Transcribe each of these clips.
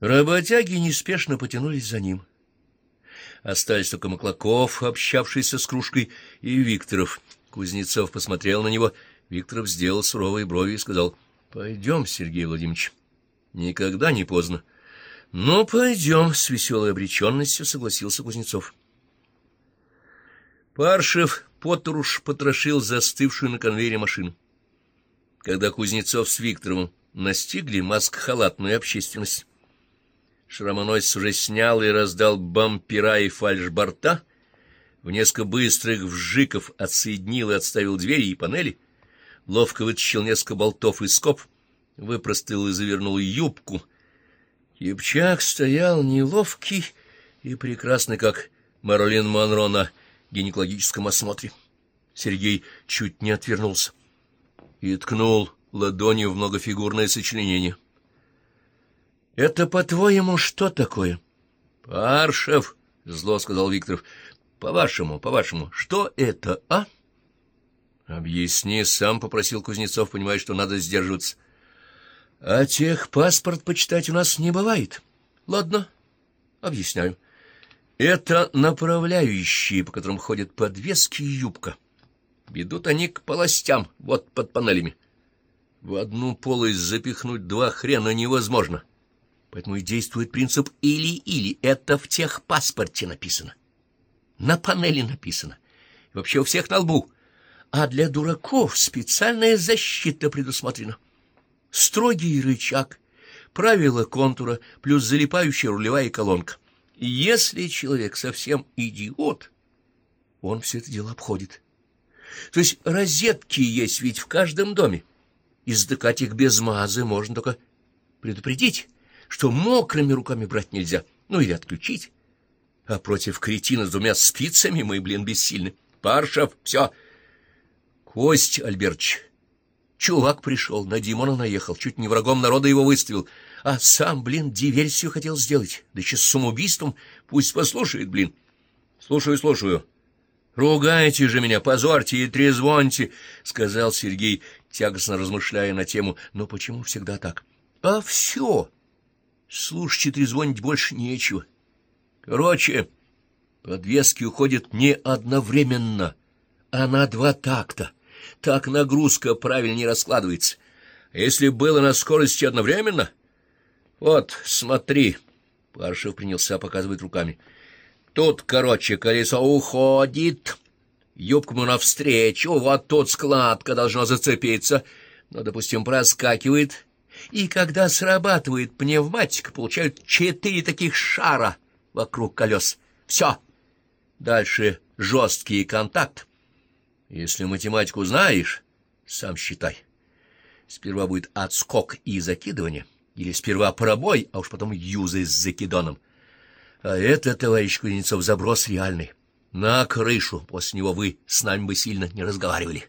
Работяги неспешно потянулись за ним. Остались только Маклаков, общавшийся с кружкой, и Викторов. Кузнецов посмотрел на него. Викторов сделал суровые брови и сказал: — Пойдем, Сергей Владимирович. Никогда не поздно. — Ну, пойдем, — с веселой обреченностью согласился Кузнецов. Паршев поторуш потрошил застывшую на конвейере машину. Когда Кузнецов с Викторовым настигли маскхалатную общественность, шрамоносец уже снял и раздал бампера и фальшборта, в несколько быстрых вжиков отсоединил и отставил двери и панели, ловко вытащил несколько болтов из скоб, выпростыл и завернул юбку. Кипчак стоял неловкий и прекрасный, как Мэрилин Монро на гинекологическом осмотре. Сергей чуть не отвернулся и ткнул ладонью в многофигурное сочленение. — Это, по-твоему, что такое? — Паршев, — зло сказал Викторов. — По-вашему, что это, а? — Объясни сам, — попросил Кузнецов, понимая, что надо сдерживаться. — А техпаспорт почитать у нас не бывает. — Ладно, объясняю. Это направляющие, по которым ходят подвески и юбка. Ведут они к полостям, вот под панелями. В одну полость запихнуть два хрена невозможно. Поэтому и действует принцип «или-или». Это в техпаспорте написано. На панели написано. И вообще у всех на лбу. А для дураков специальная защита предусмотрена. Строгий рычаг, правила контура, плюс залипающая рулевая колонка. И если человек совсем идиот, он все это дело обходит. То есть розетки есть ведь в каждом доме. И затыкать их без мазы можно только предупредить, что мокрыми руками брать нельзя, ну или отключить. А против кретина с двумя спицами мы, бессильны. Паршев, все. Кость Альбертович, чувак пришел, на Димона наехал, чуть не врагом народа его выставил, а сам, диверсию хотел сделать, да еще с самоубийством. Пусть послушает, Слушаю. Ругайте же меня, позорьте и трезвоньте, — сказал Сергей, тягостно размышляя на тему. Но почему всегда так? А все. Слушать и трезвонить больше нечего. Короче, подвески уходят не одновременно, а на два такта. Так нагрузка правильнее раскладывается. А если было на скорости одновременно... Вот, смотри, Паршев принялся показывать руками. Тут, колесо уходит, юбку ему навстречу, вот тут складка должна зацепиться, но, допустим, проскакивает, и когда срабатывает пневматика, получают 4 таких шара вокруг колес. Все. Дальше жесткий контакт. Если математику знаешь, сам считай. Сперва будет отскок и закидывание, или сперва пробой, а уж потом юзы с закидоном. А это, товарищ Кузнецов, заброс реальный. На крышу. После него вы с нами бы сильно не разговаривали.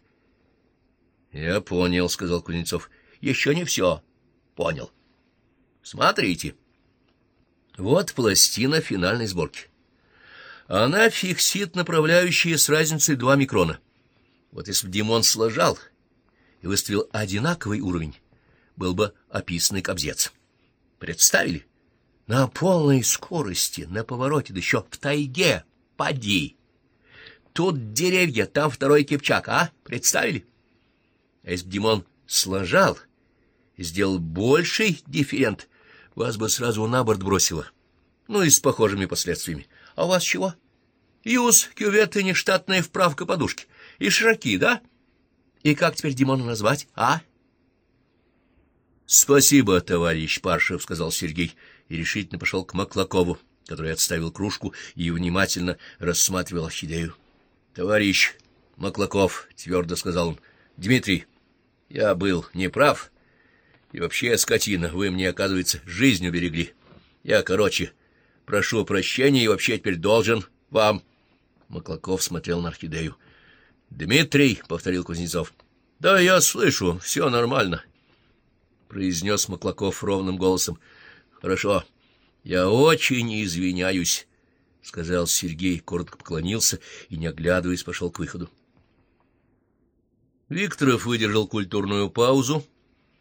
— Я понял, — сказал Кузнецов. — Еще не все. Понял. Смотрите. Вот пластина финальной сборки. Она фиксит направляющие с разницей 2 микрона. Вот если бы Димон сложал и выставил одинаковый уровень, был бы описанный кобзец. Представили? На полной скорости, на повороте, да еще в тайге, поди. Тут деревья, там второй Кипчак, а? Представили? А если бы Димон сложал и сделал больший дифферент, вас бы сразу на борт бросило. Ну и с похожими последствиями. А у вас чего? Юз, кюветы, нештатная вправка подушки. И широки, да? И как теперь Димона назвать, а? — Спасибо, товарищ Паршев, — сказал Сергей, и решительно пошел к Маклакову, который отставил кружку и внимательно рассматривал орхидею. — Товарищ Маклаков, — твердо сказал он, — Дмитрий, я был неправ, и вообще, скотина, вы мне, оказывается, жизнь уберегли. Я, прошу прощения и вообще теперь должен вам... Маклаков смотрел на орхидею. — Дмитрий, — повторил Кузнецов. — Да, я слышу, все нормально, — произнес Маклаков ровным голосом. — Хорошо, я очень извиняюсь, — сказал Сергей, коротко поклонился и, не оглядываясь, пошел к выходу. Викторов выдержал культурную паузу,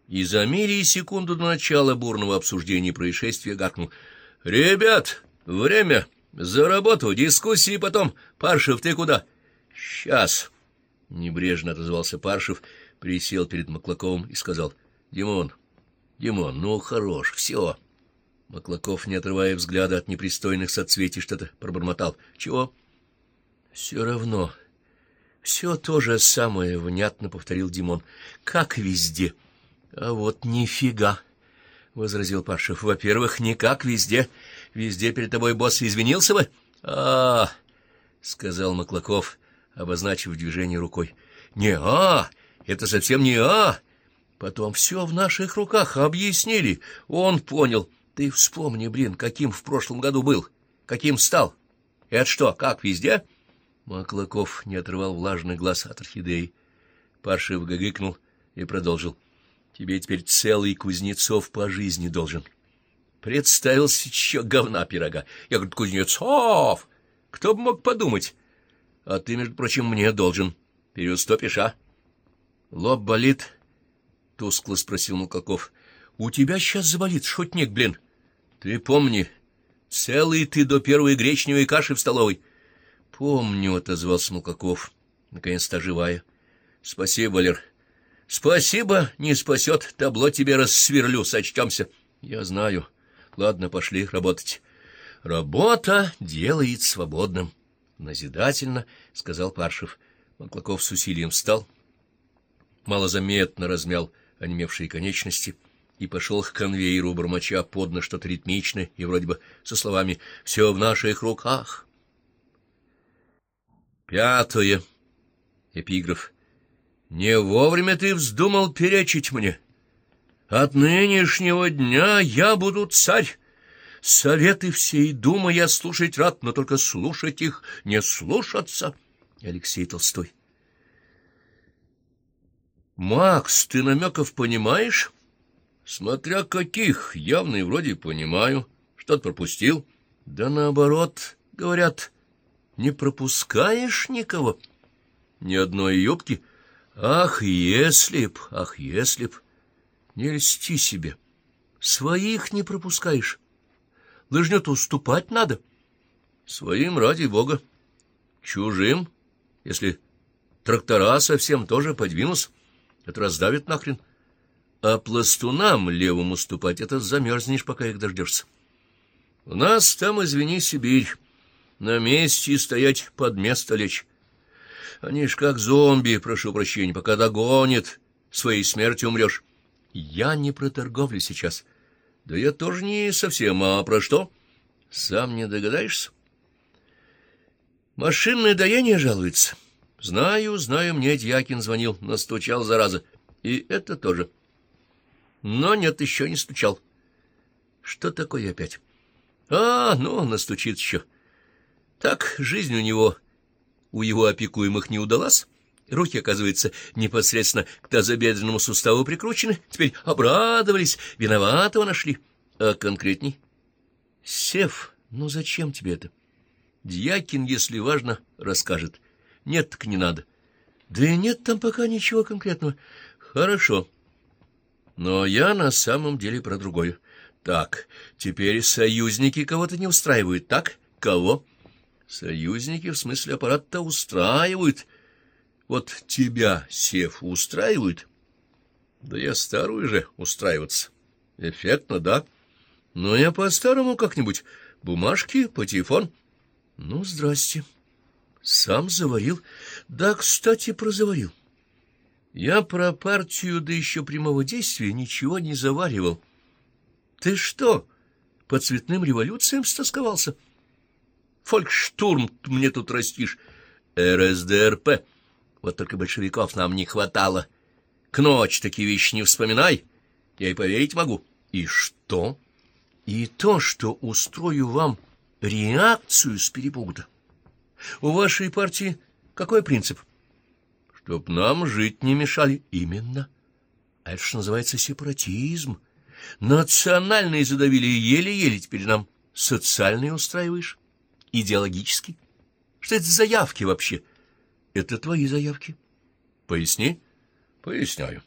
и за миллисекунду до начала бурного обсуждения происшествия гаркнул: «Ребят, время! За работу! Дискуссии потом! Паршев, ты куда?» «Сейчас!» — небрежно отозвался Паршев, присел перед Маклаковым и сказал: «Димон, ну хорош, все!» Маклаков, не отрывая взгляда от непристойных соцветий, что-то пробормотал. «Чего?» «Все равно. Все то же самое», — внятно повторил Димон. «Как везде». «А вот нифига», — возразил Паршев. «Во-первых, не как везде. Везде перед тобой босс извинился бы». Сказал Маклаков, обозначив движение рукой. Это совсем не Потом все в наших руках объяснили. Он понял. Ты вспомни, каким в прошлом году был, каким стал. Это что, как везде?» Маклаков не отрывал влажный глаз от орхидеи. Паршев гыгыкнул и продолжил: «Тебе теперь целый Кузнецов по жизни должен». Представился еще говна пирога. Я говорю: «Кузнецов! Кто бы мог подумать? А ты, между прочим, мне должен. Переуступишь, а?» «Лоб болит?» — тускло спросил Маклаков. «У тебя сейчас заболит, шутник, Ты помни, целый ты до первой гречневой каши в столовой». «Помню», — отозвался Маклаков, наконец-то оживая. «Спасибо, Валер». «Спасибо, не спасет. Табло тебе рассверлю, сочтемся». «Я знаю. Ладно, пошли работать». «Работа делает свободным», — назидательно сказал Паршев. Маклаков с усилием встал, малозаметно размял онемевшие конечности и пошел к конвейеру, бормоча под нос что-то ритмичное и вроде бы со словами «все в наших руках». 5. Эпиграф. «Не вовремя ты вздумал перечить мне. От нынешнего дня я буду царь. Советы всей думы я слушать рад, но только слушать их, не слушаться». Алексей Толстой. «Макс, ты намеков понимаешь?» «Смотря каких, явно и вроде понимаю. Что-то пропустил?» «Да наоборот, говорят, не пропускаешь никого. Ни одной юбки. Ах, если б! Не льсти себе. Своих не пропускаешь. Лыжню-то уступать надо. Своим ради бога. Чужим, если трактора совсем тоже подвинутся, это раздавит нахрен. А пластунам левым уступать — это замерзнешь, пока их дождешься. У нас там, извини, Сибирь. На месте стоять, под место лечь. Они ж как зомби, прошу прощения, пока догонит, своей смертью умрешь. Я не про торговлю сейчас. Да я тоже не совсем, а про что? Сам не догадаешься? Машинное доение жалуется. Знаю, мне Дьякин звонил, настучал, зараза. И это тоже. Но нет, еще не стучал. Что такое опять? Настучит еще. Так, жизнь у его опекуемых не удалась. Руки, оказывается, непосредственно к тазобедренному суставу прикручены. Теперь обрадовались, виноватого нашли. А конкретней? Сев, зачем тебе это? Дьякин, если важно, расскажет. Нет, так не надо. Да и нет там пока ничего конкретного. Хорошо. Но я на самом деле про другое. Так, теперь союзники кого-то не устраивают, так? Кого? Союзники, в смысле аппарата, устраивают. Вот тебя, Сев, устраивают? Да я старую же устраиваться. Эффектно, да? Но я по-старому как-нибудь. Бумажки, патефон. Здрасте. Сам заварил. Да, кстати, прозаварил. Я про партию, да еще прямого действия, ничего не заваривал. Ты что, по цветным революциям стосковался? Фолькштурм мне тут растишь. РСДРП. Вот только большевиков нам не хватало. К ночи такие вещи не вспоминай. Я и поверить могу. И что? И то, что устрою вам реакцию с перепугу-то. У вашей партии какой принцип? Чтоб нам жить не мешали. Именно. А это что называется сепаратизм. Национальные задавили еле-еле, теперь нам социальные устраиваешь. Идеологически. Что это за заявки вообще? Это твои заявки. Поясни. Поясняю.